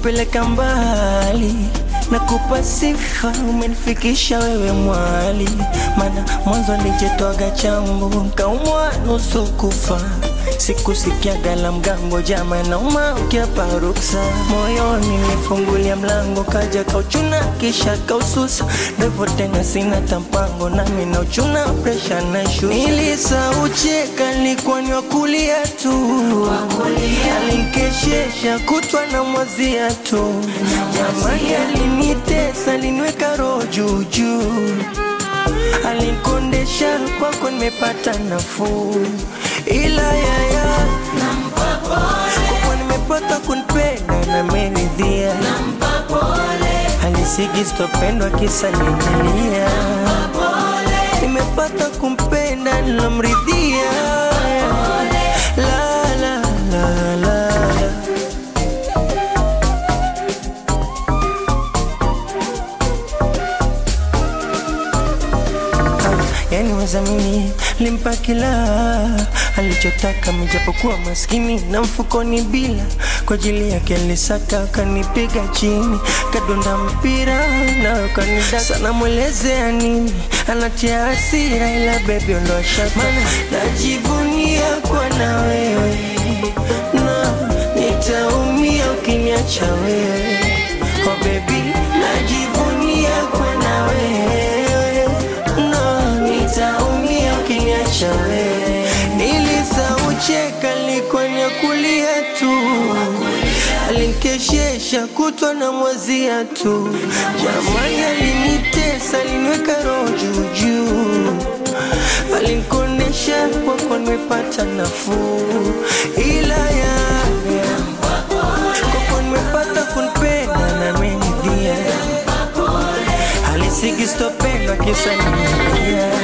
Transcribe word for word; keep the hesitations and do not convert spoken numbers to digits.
umenipeleka mbali, nakupa sifa, umenifikisha wewe mwali. Mana mwanzo nijetwaga chambu, kaumwa nusu kufa. Siku sikia gala mgambo jama na uma ukia paruksa. Moyoni nifungulia mlango kaja kauchuna kisha kaususa. Devo tena sina tampango nami na uchuna presha na shusha. Nilisa ucheka nilikuwa ni wakulia tu, alinkeshesha kutwa na mwazia tu. Jamani alinitesa alinweka roho juu juu, alinkondesha kwako nimepata nafuu. Ila ya ya nampa pole, kwa nimepata kunipenda na meridhia. Nampa pole, alisigi stopendwa kisa nimelia. Nampa pole, nimepata kumpenda nilomridhia. La la la la yani weza mimi limpa kila alichotaka, mjapokuwa maskini na mfukoni bila. Kwa ajili yake alisaka kanipiga chini, kadonda mpira na kanida. Sana mwelezea nini, anatia hasira ila baby ondoa shaka. Mana najivunia kwa na wewe, na nitaumia ukiniacha wewe. Oh baby najivunia kwa na wewe, nitaumia ukiniacha wewe. Nilisa ucheka likuwa ni kulia tu, alinkeshesha kutwa na mwazia tu. Jamani alinitesa alinweka roho juu juu, alinkondesha kwako nimepata nafuu. Ila ya kwako nimepata kunipenda na menidhia, alisigi stopendwa kisa nimelia.